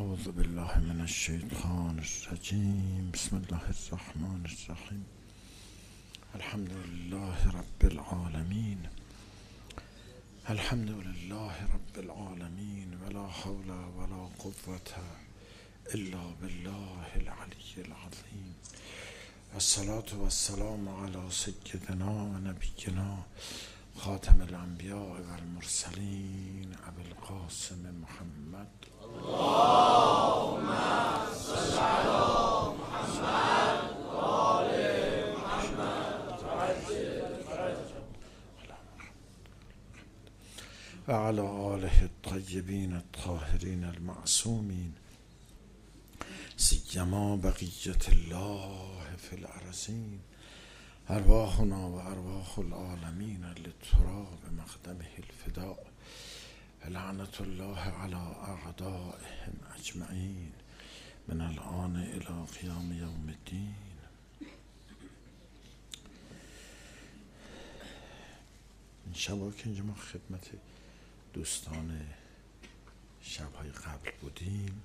اعوذ بالله من الشیطان الرجیم. بسم الله الرحمن الرحیم. الحمد لله رب العالمین. الحمد لله رب العالمین ولا حول ولا قوة الا بالله العلی العظیم. الصلاة والسلام علی سیدنا و نبینا خاتم الانبیاء و المرسلین ابی القاسم محمد. اللهم صل علی محمد و آل محمد و علی آله الطیبین الطاهرین المعصومین سیما بقیة الله فی الارضین. ارواحنا و ارواح العالمین للتراب بمقدمه الفداء. لعنت الله علی اعدائهم اجمعین من الآن الی قیام یوم الدین. این شبا که اینجا ما خدمت دوستان شبهای قبل بودیم،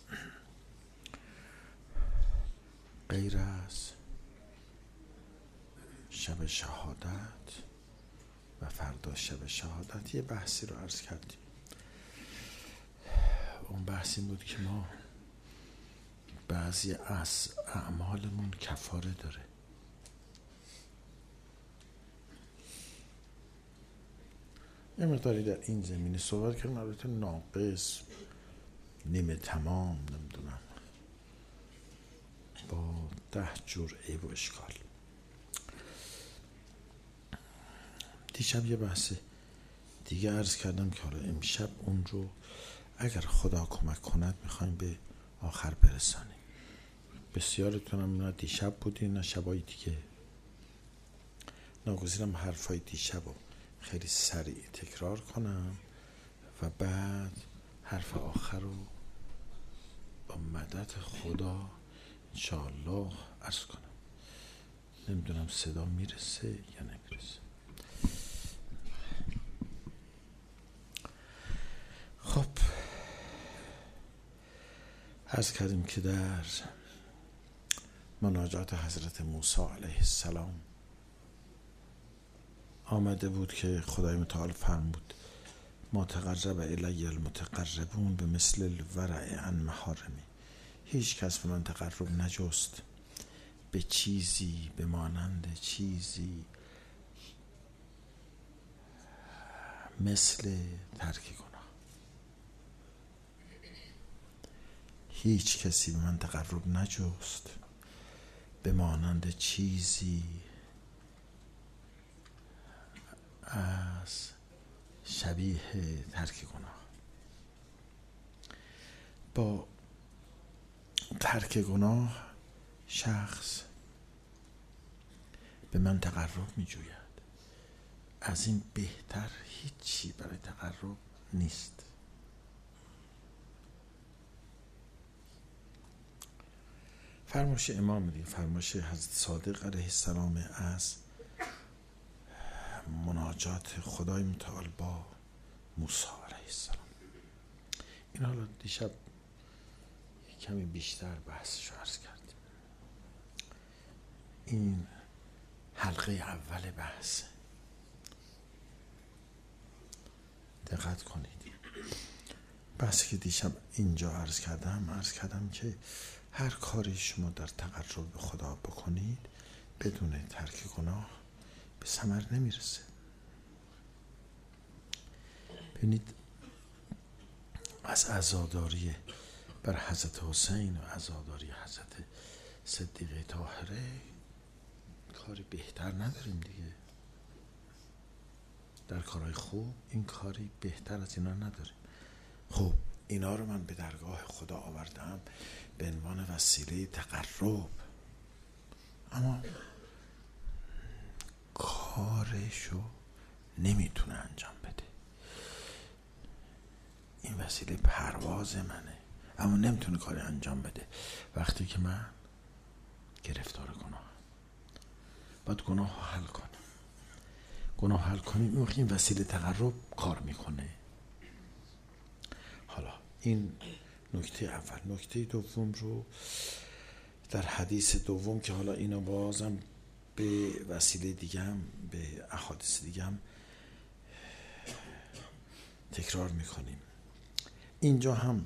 غیر از شب شهادت و فردا شب شهادت یه بحثی رو عرض کردیم. اون بحث این بود که ما بعضی از اعمالمون کفاره داره. یه مقداری در این زمینه صحبت کردیم، البته ناقص، نیمه تمام، نمیدونم، با 10 جور عیب و اشکال. دیشب یه بحث دیگه عرض کردم که حالا امشب اون رو اگر خدا کمک کند میخوایم به آخر برسانیم. بسیارتونم نه دیشب بودین نه شبای دیگه. ناگزیرم حرفای دیشب رو خیلی سریع تکرار کنم و بعد حرف آخر رو با مدد خدا انشاءالله عرض کنم. نمیدونم صدا میرسه یا نمیرسه. خب عرض کردیم که در مناجات حضرت موسی علیه السلام آمده بود که خدای متعال فرمود ما تقرب الی المتقربون به مثل الورع عن محارمی. هیچ کس به من تقرب نجست به چیزی به مانند چیزی مثل ترک گناه. هیچ کسی به من تقرب نجست به مانند چیزی از شبیه ترک گناه. با ترک گناه شخص به من تقرب می جوید. از این بهتر هیچی برای تقرب نیست. فرمایش امام دیگه، فرمایش حضرت صادق علیه السلام از مناجات خدای متعال با موسی علیه السلام. این حالا دیشب کمی بیشتر بحثشو عرض کردیم. این حلقه اول بحث. دقت کنید. بحثی که دیشب اینجا عرض کردم که هر کاری شما در تقرب به خدا بکنید بدون ترک گناه به ثمر نمیرسه. ببینید از عزاداری بر حضرت حسین و عزاداری حضرت صدیقه طاهره کاری بهتر نداریم دیگه. در کارهای خوب این کاری بهتر از اینا نداریم. خب اینا رو من به درگاه خدا آوردم به عنوان وسیله تقرب، اما کارشو نمیتونه انجام بده. این وسیله پرواز منه اما نمیتونه کاری انجام بده وقتی که من گرفتار گناه. باید گناه حل کنم. گناه حل کنیم این وسیله تقرب کار میکنه. حالا این نکته اول. نکته دوم رو در حدیث دوم که حالا اینو بازم به وسیله دیگم، به احادیث دیگم تکرار میکنیم. اینجا هم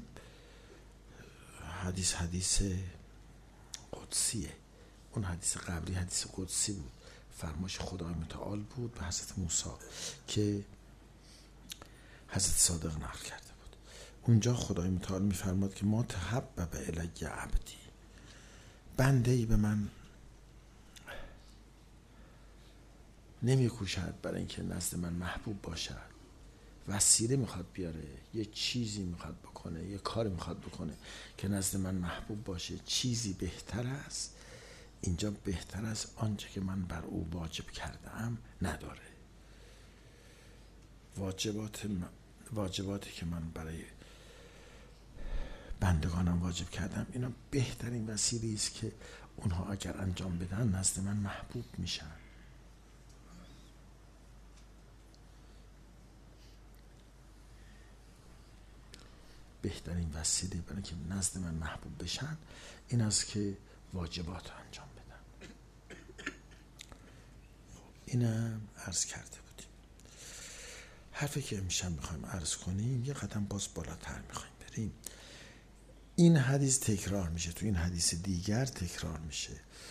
حدیث قدسیه. اون حدیث قبلی حدیث قدسی بود، فرمایش خدای متعال بود به حضرت موسی که حضرت صادق نقل کرده بود. اونجا خدای متعال میفرماد که ما تحبب الی عبدی، بنده ای به من نمیکوشد برای اینکه نزد من محبوب باشد، وسیله میخواد بیاره، یه چیزی میخواد بکنه، یه کاری میخواد بکنه که نزد من محبوب باشه، چیزی بهتر است، اینجا بهتر از آنچه که من بر او واجب کردم نداره. واجباتی که من برای بندگانم واجب کردم، اینا بهترین وسیله است که اونها اگر انجام بدن نزد من محبوب میشن. بهترین وسیله برای که نزد من محبوب بشن این است که واجبات رو انجام بدن. اینم عرض کرده بودیم. حرفی که امشب میخوایم عرض کنیم یه قدم باز بالاتر میخوایم بریم. این حدیث تکرار میشه، تو این حدیث دیگر تکرار میشه.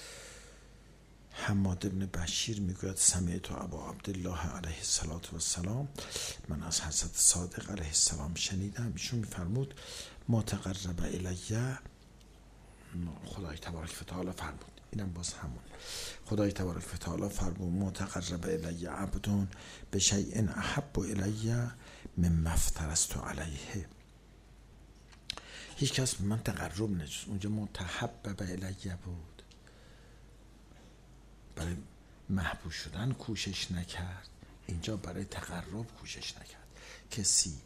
حماد ابن بشیر میگوید سمعت ابا عبدالله علیه السلام، من از حضرت صادق علیه السلام شنیدم، ایشون میفرمود ما تقرب الیه، خدای تبارک و تعالی فرمود، اینم باز همون، خدای تبارک و تعالی فرمود ما تقرب الیه عبدون به شیء احب الیه مما افترضت علیه. هیچ کس من تقرب نجوز، اونجا متحبب الیه بود، برای محبوب شدن کوشش نکرد، اینجا برای تقرب کوشش نکرد. کسی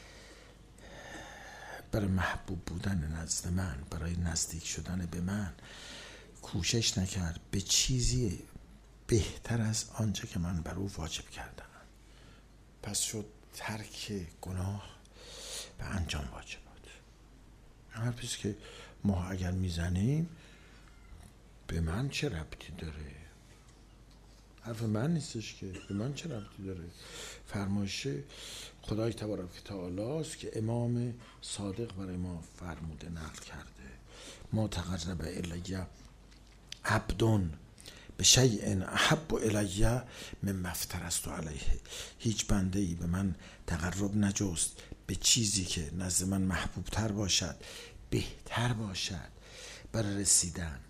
برای محبوب بودن نزد من، برای نزدیک شدن به من کوشش نکرد به چیزی بهتر از آنچه که من بر او واجب کردم. پس شد ترک گناه و انجام واجبات. حرفیست که ما اگر میزنیم به من چه ربطی داره؟ حرف من نیستش که، به من چه ربطی داره؟ فرمایش خدای تبارک و تعالی است که امام صادق برای ما فرموده، نقل کرده. ما تقرب الیه عبدون به شیء احب الیه مما افترضت علیه. هیچ بنده ای به من تقرب نجست به چیزی که نزد من محبوب تر باشد، بهتر باشد برای رسیدن.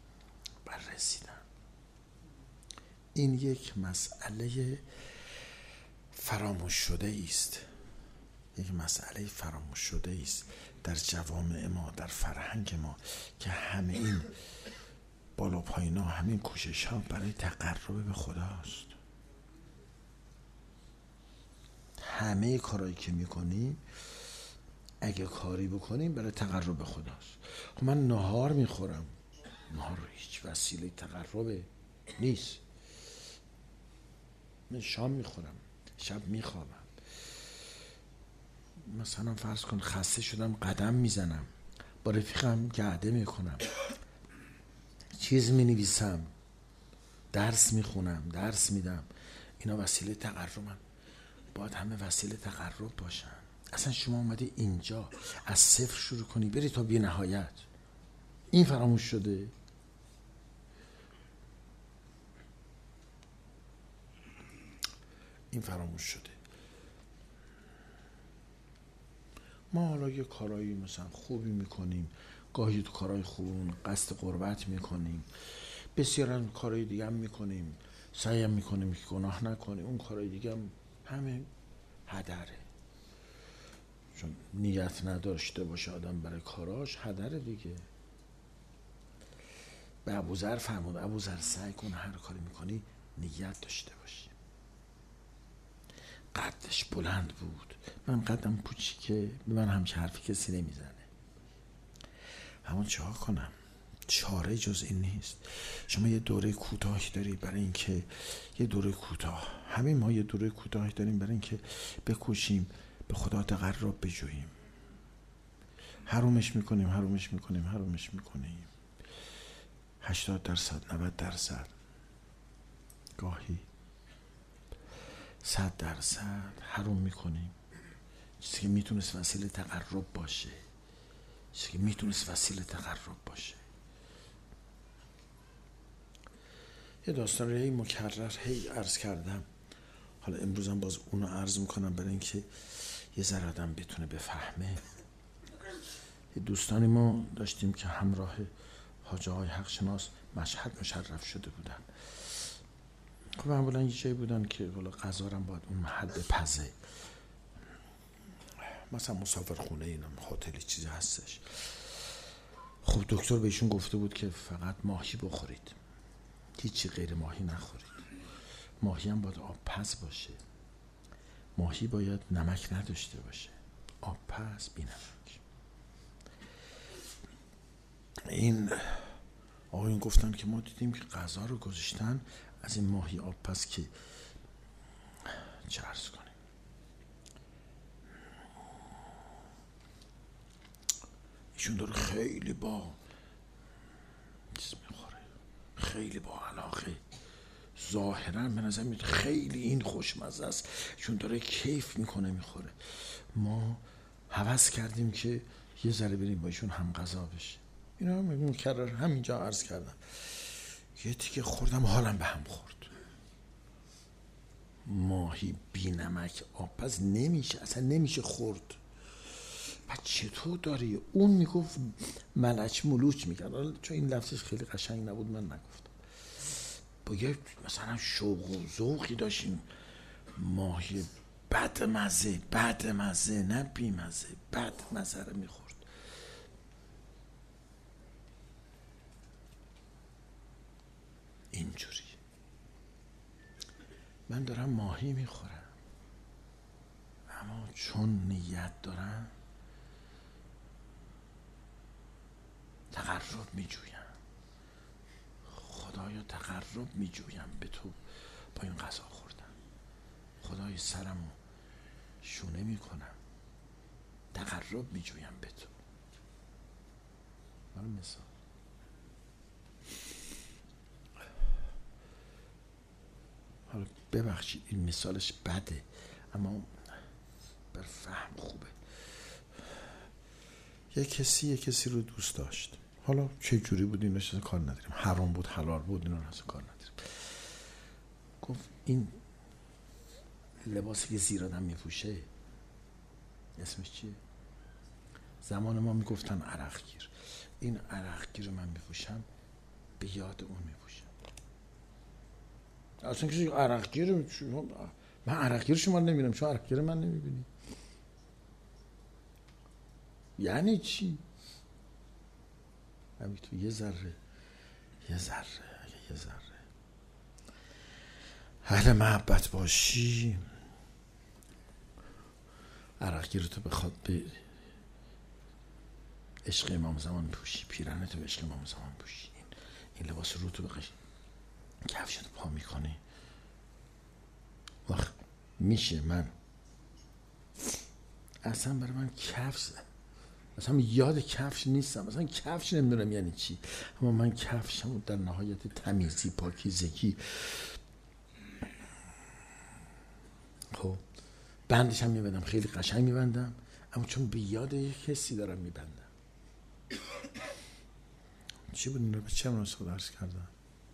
این یک مسئله فراموش شده است، در جوامع ما، در فرهنگ ما، که همه این بالا پایینا، همین کوشش ها برای تقرب به خداست. همه کارهایی که میکنیم اگه کاری بکنیم برای تقرب به خداست. خب من نهار میخورم، نهار هیچ وسیله تقرب نیست. من شام میخورم، شب میخوابم، مثلا فرض کن خسته شدم قدم میزنم، با رفیقم گرده میکنم، چیز مینویسم، درس میخونم، درس میدم، اینا وسیله تقربن. باید همه وسیله تقرب باشن. اصلا شما اومدی اینجا از صفر شروع کنی بری تا بی نهایت، این فراموش شده. ما حالا یه کارایی مثلا خوبی میکنیم، گاهی تو کارهای خوبمون قصد قربت میکنیم، بسیار کارهای دیگه هم میکنیم، سعی هم میکنیم که گناه نکنیم، اون کارهای دیگه هم همه هدره، چون نیت نداشته باشه آدم برای کاراش هدره دیگه. به ابوذر فرمود ابوذر سعی کن هر کاری میکنی نیت داشته باشی. قدش بلند بود، من قدم کوچیکه، به من همچه حرفی کسی نمیزنه. همون چه ها کنم؟ چاره جز این نیست. شما یه دوره کوتاهی داری برای اینکه همه ما یه دوره کوتاهی داریم برای اینکه بکوشیم به خدا تقرب بجوییم. حرومش میکنیم 80%، 90%، گاهی 100% حروم میکنیم. چیزی که میتونست وسیله تقرب باشه، یه داستان رو مکرر عرض کردم، حالا امروزم باز اونو عرض میکنم برای اینکه یه ذره آدم بتونه بفهمه. یه دوستانی ما داشتیم که همراه حاج آقای حق شناس مشهد مشرف شده بودن. خب معمولا یه جایی بودن که حالا غذا رو باید اون محل بپزه، مثلا مسافرخونه، اینا هتلی چیزی هستش. خب دکتر بهشون گفته بود که فقط ماهی بخورید، هیچی غیر ماهی نخورید. ماهی هم باید آب پز باشه، ماهی باید نمک نداشته باشه، آب پز بی نمک. این آقایون گفتن که ما دیدیم که غذا رو گذاشتن از این ماهی آب پز که چه عرض کنیم، ایشون داره خیلی با چیز میخوره، خیلی با علاقه، ظاهرا به نظر میاد خیلی این خوشمزه است، چون داره کیف میکنه میخوره. ما هوس کردیم که یه ذره بریم با ایشون هم غذا بشه. اینا مکرر همینجا عرض کردم. یه تیکه خوردم حالم به هم خورد. ماهی بی نمک آبپز نمیشه، اصلا نمیشه خورد. بعد چطور داری؟ اون میگفت ملچ ملوچ میکرد، چون این لفظش خیلی قشنگ نبود من نگفتم. با یه مثلا شوق و ذوقی داشتیم. ماهی بد مزه نه بی مزه، بد مزه رو میخورد. اینجوری من دارم ماهی میخورم، اما چون نیت دارم تقرب میجویم، خدایا تقرب میجویم به تو با این غذا خوردم. خدای سرمو شونه میکنم، تقرب میجویم به تو. حالا مثال حالا ببخشید این مثالش بده اما بر فهم خوبه. یه کسی رو دوست داشت، حالا چه جوری بود این اصلا کار نداریم، حرام بود حلال بود اینا اصلا کار نداریم. گفت این لباسی که زیر آدم میپوشه اسمش چیه؟ زمان ما میگفتن عرقگیر. این عرقگیر رو من میپوشم به یاد اون میپوشم. اصلا کسی عرقگیر، من عرقگیر شما نمیبینم، شما عرقگیر من نمیبینی. یعنی چی؟ همین تو یه ذره اهل محبت باشی، عرقگیر تو بخواد به عشق امام زمان پوشی، پیرنه تو به عشق امام زمان پوشی، این لباس رو تو بخشی، کفشت پا میکنی، وقت میشه. من اصلا برای من کفش، اصلا یاد کفش نیستم، اصلا کفش نمیدونم یعنی چی، اما من کفشم در نهایت تمیزی، پاکیزگی. خب بندش هم میبندم، خیلی قشنگ میبندم، اما چون به یاد یک کسی دارم میبندم. چی بود این رو به چه مناسبت عرض کردم؟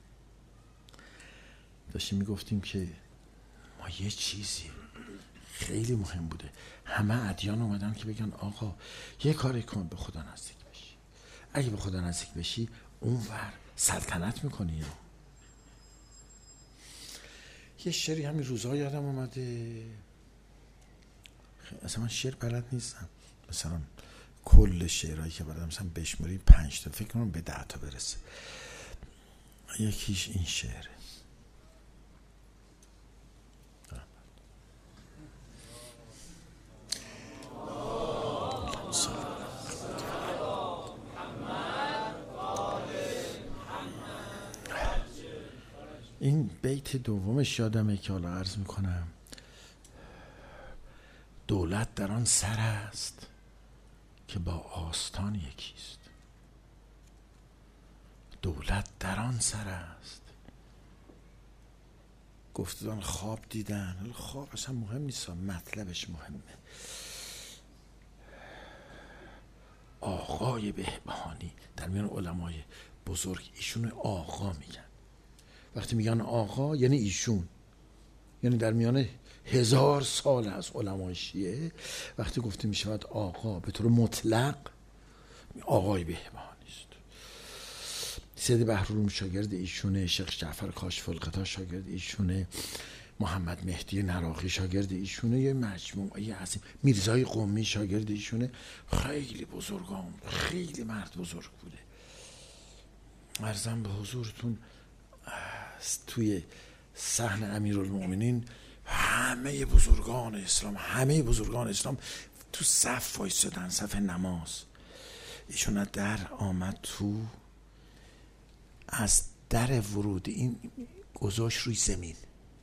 داشتیم میگفتیم که ما یه چیزی خیلی مهم بوده، همه ادیان اومدن که بگن آقا یه کاری کن به خدا نزدیک بشی. اگه به خدا نزدیک بشی اونور سلطنت میکنی. یه شعری همین روزها یادم اومده، اصلا من شعر بلد نیستم، مثلا کل شعرهایی که بلدم مثلا بشماری 5 تا، فکر کنم به 10 تا برسه. یکیش این شعره: این بیت دومش یادمه که حالا عرض میکنم: دولت در آن سر است که با آستان یکیست. دولت در آن سر است. گفتن خواب دیدن، خواب اصلا مهم نیست، مطلبش مهمه. آقای بهبهانی در میان علمای بزرگ ایشون آقا میگن. وقتی میگن آقا یعنی ایشون، یعنی در میان 1000 سال از علمای شیعه وقتی گفته میشود آقا به طور مطلق، آقای بهبهانی است. سید بحرالعلوم شاگرد ایشونه، شیخ جعفر کاشف الغطا شاگرد ایشونه، محمد مهدی نراقی شاگرد ایشونه، یه مجموعه عظیم، میرزای قمی شاگرد ایشونه. خیلی بزرگان، خیلی مرد بزرگ بوده. عرضم به حضورتون توی صحن امیرالمومنین همه بزرگان اسلام تو صف وایسادن، صف نماز. ایشون از در آمد تو، از در ورود این گذاشت روی زمین.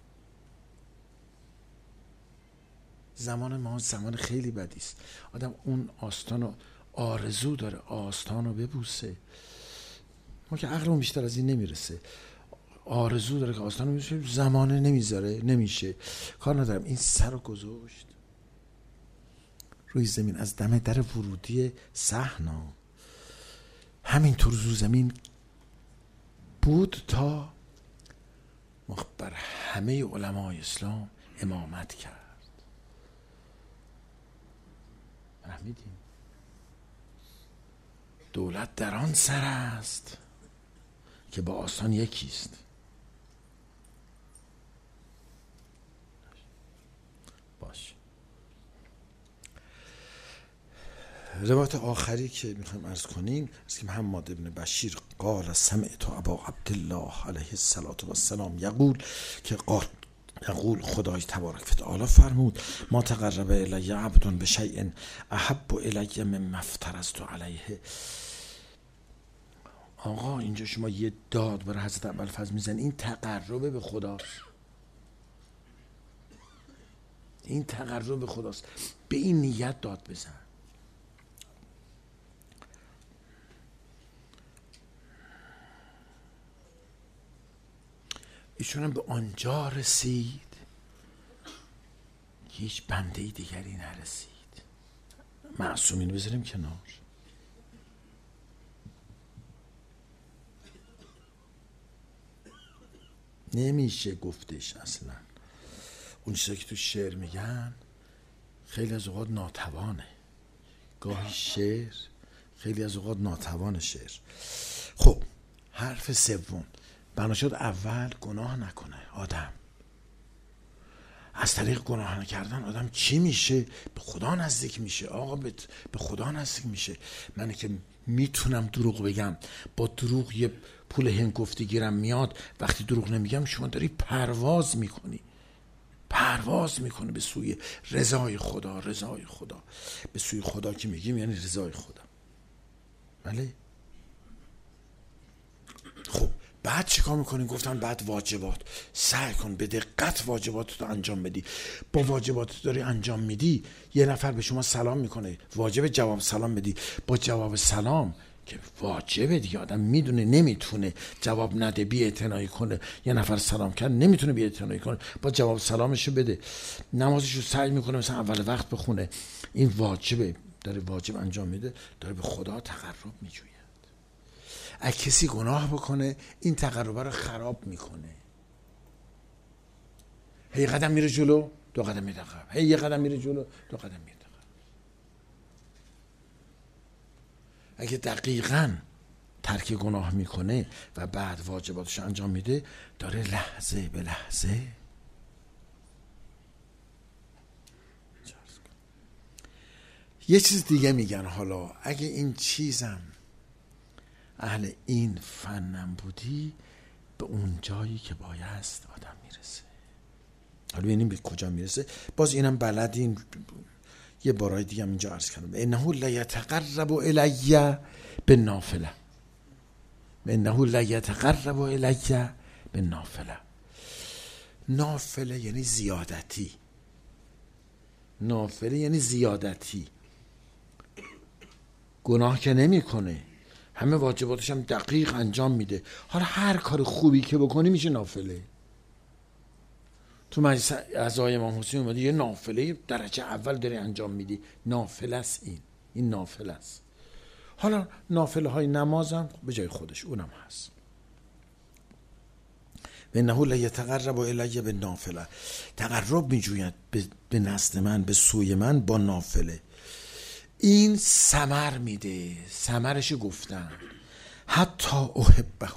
زمان ما زمان خیلی بدی است. آدم اون آستانو آرزو داره، آستانو ببوسه. ما که عقلمون بیشتر از این نمیرسه. آرزو داره که آستانو ببوسه، زمانه نمیذاره، نمیشه. کار ندارم. این سر رو گذاشت روی زمین از دم در ورودی صحن. همینطور رو زمین بود تا بر همه علمای اسلام امامت کرد. فهمیدیم؟ دولت در آن سر است که با آستان یکیست. باش. روایت آخری که میخوایم عرض کنیم است که محمد ابن بشیر قال سمعت ابا عبدالله علیه السلام یقول که یقول خدای تبارک و تعالی فرمود ما تقرب الی عبد بشیء احب الی مما افترضت علیه. آقا اینجا شما یه داد برای حضرت ابوالفضل میزنید، این تقرب به خداست. این تقرب به خداست. به این نیت داد بزن. ایشون هم به آنجا رسید که هیچ بنده دیگری نرسید. معصومین بذاریم کنار. نمیشه گفتش اصلا. اون چیزایی که تو شعر میگن خیلی از اوقات ناتوانه. گاهی شعر خیلی از اوقات ناتوان شعر. خب حرف سوم، بنا شد اول گناه نکنه آدم. از طریق گناه نکردن آدم چی میشه؟ به خدا نزدیک میشه. آقا به خدا نزدیک میشه. من که میتونم دروغ بگم، با دروغ یه پول هنگفتی گیرم میاد. وقتی دروغ نمیگم شما داری پرواز میکنی به سوی رضای خدا. به سوی خدا که میگیم یعنی رضای خدا. بله. خب بعد چیکار میکنیم؟ گفتن بعد واجبات. سعی کن به دقت واجبات رو انجام بدی. با واجبات داری انجام میدی، یه نفر به شما سلام میکنه، واجب جواب سلام بدی. با جواب سلام که واجبه دیگه، آدم میدونه نمیتونه جواب نده، بی‌اعتنایی کنه. یه نفر سلام کرد نمیتونه بی‌اعتنایی کنه، با جواب سلامشو بده. نمازشو سعی میکنه مثلا اول وقت بخونه. این واجبه، داره واجب انجام میده، داره به خدا تقرب میجوید. اگه کسی گناه بکنه این تقربه رو خراب میکنه. هی قدم میره جلو، 2 قدم میره عقب. هی یه قدم میره جلو، 2 قدم میره عقب. اگه دقیقاً ترک گناه میکنه و بعد واجباتش انجام میده، داره لحظه به لحظه یه چیز دیگه میگن. حالا اگه این چیزم اهل این فنم بودی، به اون جایی که بایست آدم میرسه. حالا ببینیم به کجا میرسه. باز اینم بلدین، یه بارای دیگه هم اینجا عرض کردم. انه لا یتقرب الی بالنافله. انه لا یتقرب الی بالنافله. نافله یعنی زیادتی. گناه که نمیکنه، همه واجباتش هم دقیق انجام میده. حالا هر کار خوبی که بکنی میشه نافله. تو مجلس عزای امام حسین اومده یه نافله درجه اول داری انجام میدی، نافله است. این نافله است. حالا نافله های نمازم به جای خودش اونم هست. و انه لیتقرب الی بالنافله، تقرب میجوید به نزد من، به سوی من با نافله. این ثمر میده. ثمرش گفتن حتی احبه،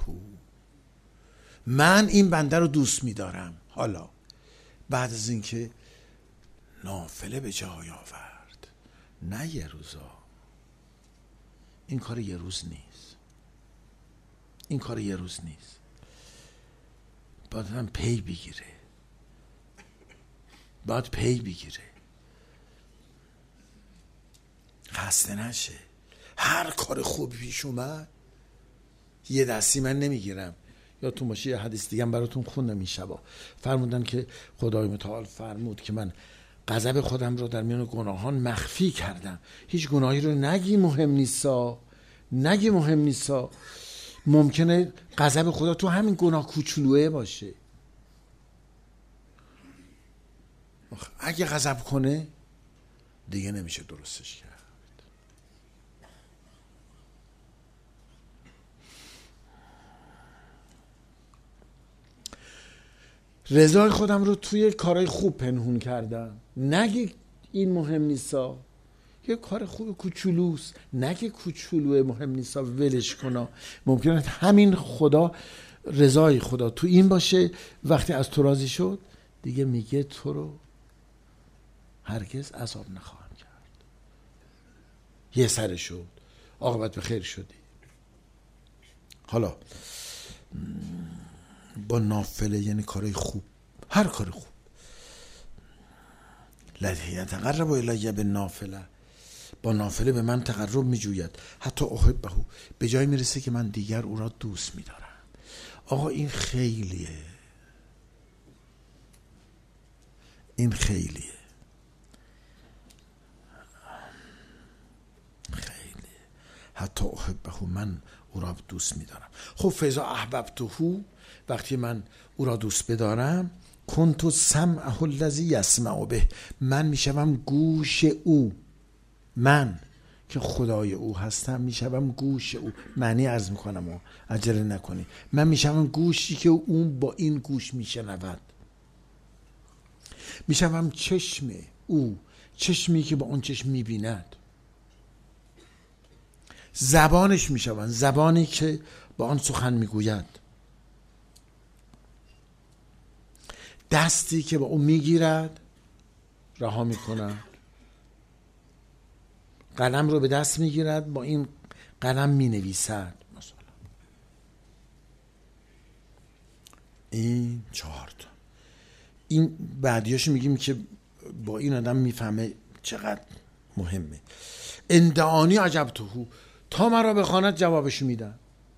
من این بنده رو دوست میدارم. حالا بعد از اینکه نافله به جای آورد، نه یه روزا، این کار یه روز نیست، این کار یه روز نیست، باید هم پی بگیره، باید پی بگیره، خسته نشه. هر کار خوبی پیش اومد یه دستی من نمیگیرم. یا تو باشه یه حدیث دیگه براتون خوندم این شبا، فرمودن که خدای متعال فرمود که من غضب خودم رو در میان گناهان مخفی کردم. هیچ گناهی رو نگی مهم نیستا، نگی مهم نیستا. ممکنه غضب خدا تو همین گناه کوچولوئه باشه. اگه غضب کنه دیگه نمیشه درستش کرد. رضای خودم رو توی کارهای خوب پنهون کردم. نگی این مهم نیستا، یه کار خوب کوچولوست، نگی کوچولوه مهم نیستا، ولش کنا. ممکنه همین خدا، رضای خدا تو این باشه، وقتی از تو راضی شد دیگه میگه تو رو هرگز عذاب نخواهم کرد. یه سر شد، عاقبت به خیر شدی. حالا با نافله یعنی کارهای خوب، هر کار خوب. لیتقرب الی بالنافله، با نافله به من تقرب میجوید حتی احبه، به جای میرسه که من دیگر او را دوست میدارم. آقا این خیلیه، این خیلیه، خیلیه. حتی احبه، من او را دوست میدارم. خب فاذا احببته، وقتی من او را دوست بدارم، کنت سمعه الذی یسمع به، من میشوم گوش او. من که خدای او هستم میشوم گوش او. معنی عرض میکنم و عجله نکنی. من میشوم گوشی که اون با این گوش میشنود. میشوم چشم او، چشمی که با اون چشم میبیند. زبانش میشوم، زبانی که با آن سخن میگوید. دستی که با اون میگیرد رها میکند. قلم رو به دست میگیرد، با این قلم مینویسد. مثلا این 4 تا. این بعدیاشو میگیم که با این آدم میفهمه چقدر مهمه. اندعانی عجبته، تا مرا بخواند جوابشو میدم.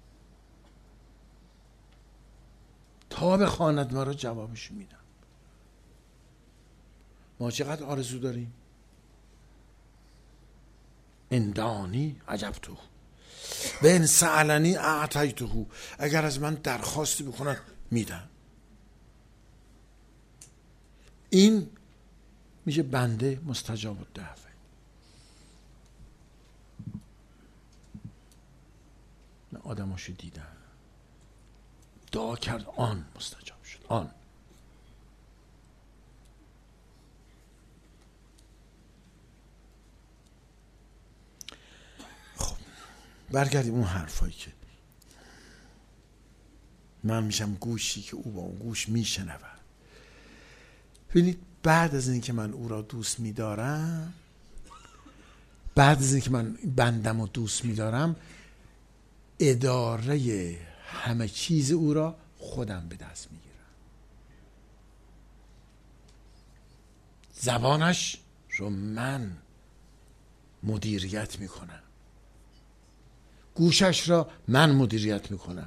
تا بخواند مرا جوابشو میدم. ما چقدر آرزو داریم. اندعانی عجبته و ان سألنی اعطیته، اگر از من درخواستی بکند میدم. این میشه بنده مستجاب الدعوه. من آدماشو دیدم دعا کرد آن مستجاب شد. آن خب برگردیم اون حرفایی که من میشم گوشی که او با اون گوش میشنود. ببینید بعد از اینکه من او را دوست میدارم، بعد از اینکه من بندم رو دوست میدارم، اداره همه چیز او را خودم به دست میگیرم. زبانش رو من مدیریت میکنم، گوشش را من مدیریت میکنم،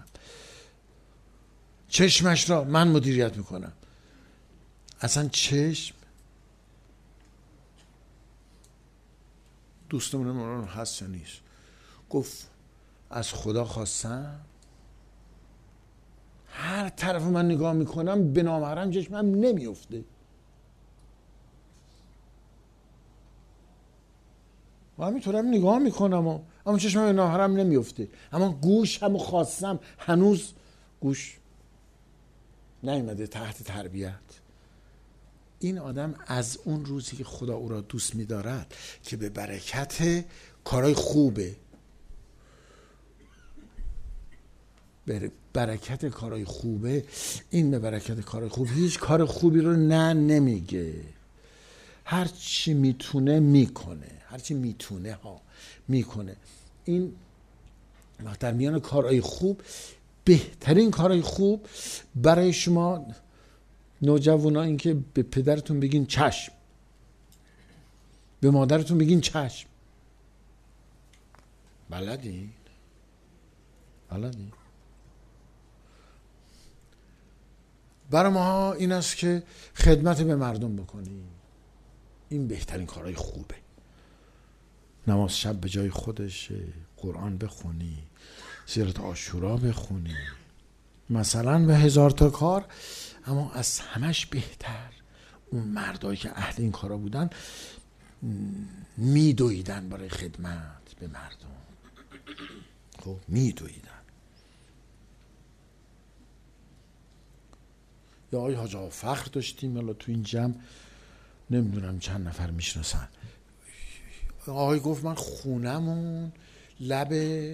چشمش را من مدیریت میکنم. اصلا چشم دوستمون هست یا نیست؟ گفت از خدا خواستم هر طرف من نگاه میکنم به نامحرم چشمم نمیفته. و همینطورم نگاه میکنم اما چشمم به نامحرم نمیفته. اما گوشم خواستم، هنوز گوش نیومده تحت تربیت. این آدم از اون روزی که خدا او را دوست می‌دارد که به برکت کارهای خوبه، به برکت کارهای خوبه، این به برکت کارهای خوب هیچ کار خوبی رو نمیگه. هر چی میتونه میکنه، هر چی میتونه میکنه. این در میان کارهای خوب، بهترین کارهای خوب برای شما نوجوانا این که به پدرتون بگین چشم، به مادرتون بگین چشم. بلدین؟ برای ما این است که خدمت به مردم بکنیم. این بهترین کارهای خوبه. نماز شب به جای خودش، قرآن بخونی، سیرت عاشورا بخونی، مثلا به 1000 تا کار. اما از همش بهتر اون مردایی که اهل این کارا بودن میدویدن برای خدمت به مردم. خب میدویدن. یا آقای حاج آقا فخر داشتیم، حالا تو این جمع نمیدونم چند نفر میشناسن. آقای گفت من خونمون لب،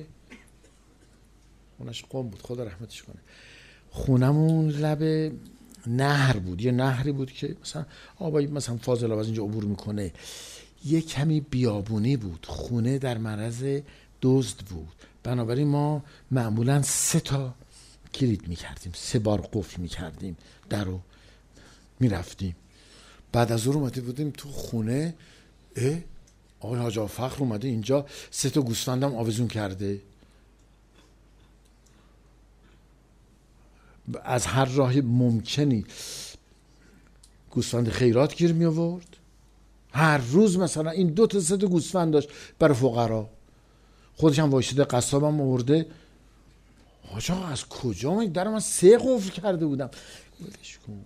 خونش قم بود خدا رحمتش کنه، خونمون لب نهر بود. یه نهری بود که مثلا آبایی مثلا فاضل آب از اینجا عبور میکنه. یه کمی بیابونی بود. خونه در معرض دزد بود. بنابراین ما معمولا 3 تا کلید میکردیم، 3 بار قفل میکردیم در رو، میرفتیم. بعد از اون اومده بودیم تو خونه، آقای حاج آقا فخر اومده اینجا 3 تا گوسفندم آویزون کرده. از هر راه ممکنی گوسفند خیرات گیر می آورد. هر روز مثلا این 2 تا 3 تا گوسفند داشت برای فقرا. خودش هم وایسیده، قصابم آورده. حاج آقا از کجا من درم 3 قفل کرده بودم. ولش کن.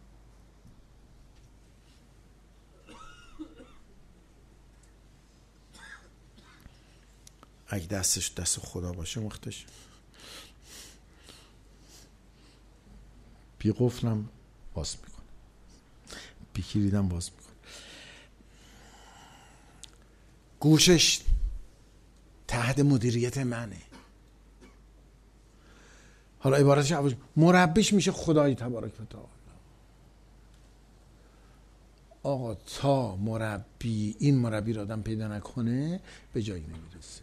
اگه دستش دست خدا باشه وقتش بی قفلم باز میکنه، بی کلیدم باز میکنه. گوشش تحت مدیریت منه. حالا عبارتش مربیش میشه خدای تبارک و تعالی. آقا تا مربی، این مربی رو آدم پیدا نکنه به جایی نمیرسه.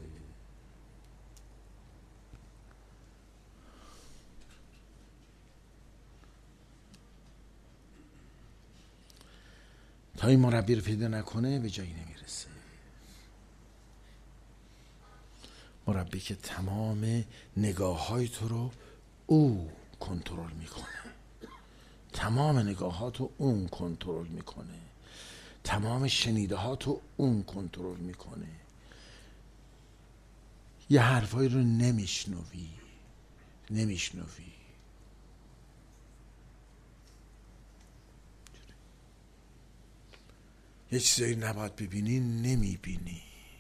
تا این مربی رو پیدا نکنه به جایی نمیرسه. مربی که تمام نگاه‌های تو رو او کنترل میکنه، تمام نگاهاتو اون کنترل میکنه، تمام شنیدهاتو اون کنترل میکنه. یه حرفایی رو نمیشنوی. یه چیزایی نباید ببینی نمیبینی.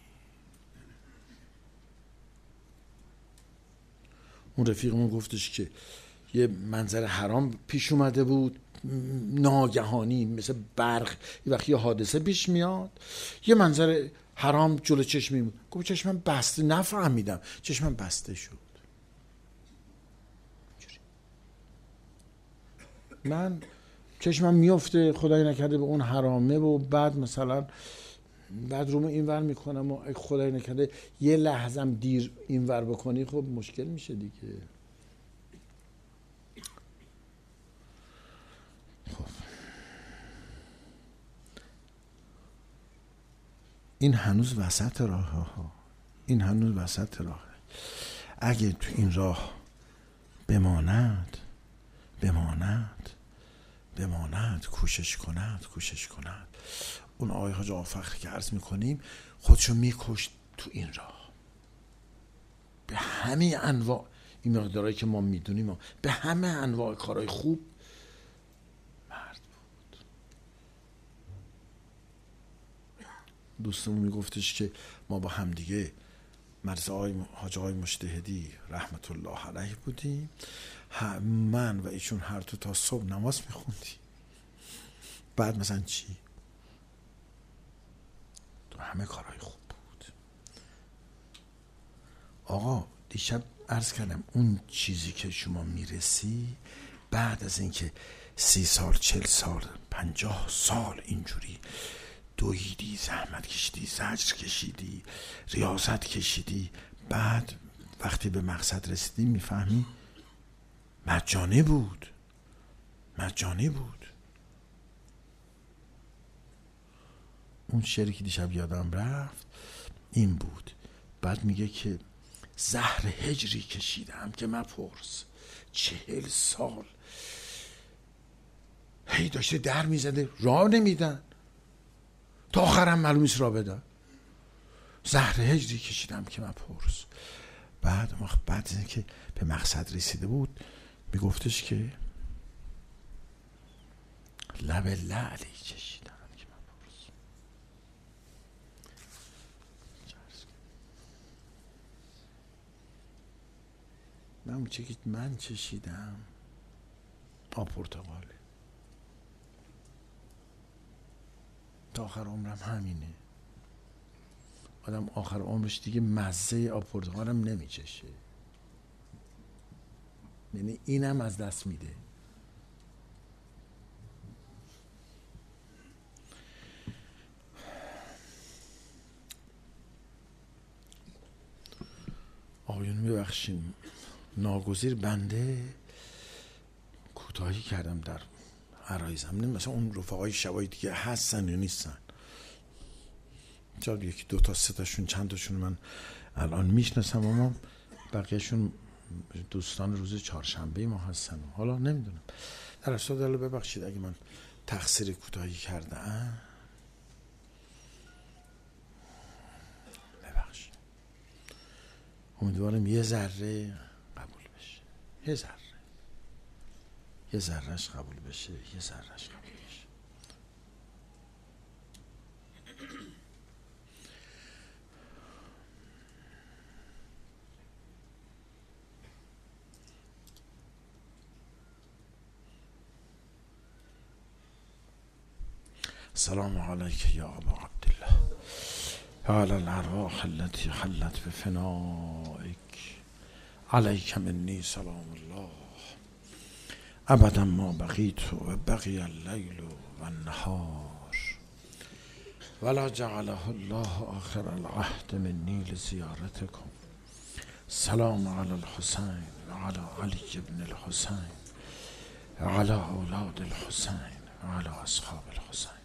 اون رفیقمون گفتش که یه منظر حرام پیش اومده بود، ناگهانی مثل برق یه وقتی یه حادثه پیش میاد، یه منظر حرام جلو چشمی بود. گفت چشمم بسته، نفهمیدم، چشمم بسته شد. من چشمم میفته خدای نکرده به اون حرامه و بعد مثلا بعد رومو اینور میکنم و خدای نکرده یه لحظم دیر اینور بکنی، خب مشکل میشه دیگه. خب این هنوز وسط راه ها، این هنوز وسط راه. اگه تو این راه بماند کوشش کند اون آقای حاج آقا فخر که عرض میکنیم خودشو میکشت تو این راه. به همه انواع این مقدارهایی که ما میدونیم، به همه انواع کارهای خوب مرد بود. دوستمون میگفتش که ما با همدیگه مرزای حاج آقای مجتهدی رحمت الله علیه بودیم، من و ایشون هر دو تا صبح نماز میخوندیم. بعد مثلا چی؟ تو همه کارهای خوب بود. آقا دیشب عرض کردم اون چیزی که شما میرسی بعد از اینکه 30 سال 40 سال 50 سال اینجوری دویدی، زحمت کشیدی، زجر کشیدی، ریاضت کشیدی، بعد وقتی به مقصد رسیدی میفهمی مجانی بود. اون شعری که دیشب یادم رفت این بود. بعد میگه که زهر هجری کشیدم که مپرس، 40 سال هی داشته در میزده راه نمیدن، تا آخرم معلوم نیست راه بدن. زهر هجری کشیدم که مپرس. بعد از اینکه به مقصد رسیده بود میگفتش که لب لعلی کشیدم که مپرس. من اون چه که من چشیدم آب پرتقاله، تا آخر عمرم همینه. آدم آخر عمرش دیگه مزه آب پرتقالم نمیچشه، یعنی اینم از دست میده. آقایون ببخشیم، ناگزیر بنده کوتاهی کردم در عرایزم. مثلا اون رفقای شبای دیگه هستن یا نیستن؟ جا یکی 2 تا 3 تاشون چند تاشون من الان میشناسم، اما بقیهشون دوستان روز چهارشنبه ما هستن. حالا نمیدونم، در اصل دلو ببخشید اگه من تقصیر کوتاهی کردم، ببخشید. امیدوارم یه ذره قبول بشه، یه ذرهش قبول بشه. السلام علیک یا ابا عبدالله علی الارواح التي حلت بفنائک، علیک منی سلام الله ابدا ما بقیت و بقی اللیل و النهار ولا جعله الله آخر العهد منی لزیارتکم. سلام علی الحسین و علی علی بن الحسین و علی اولاد الحسین و علی اصحاب الحسین.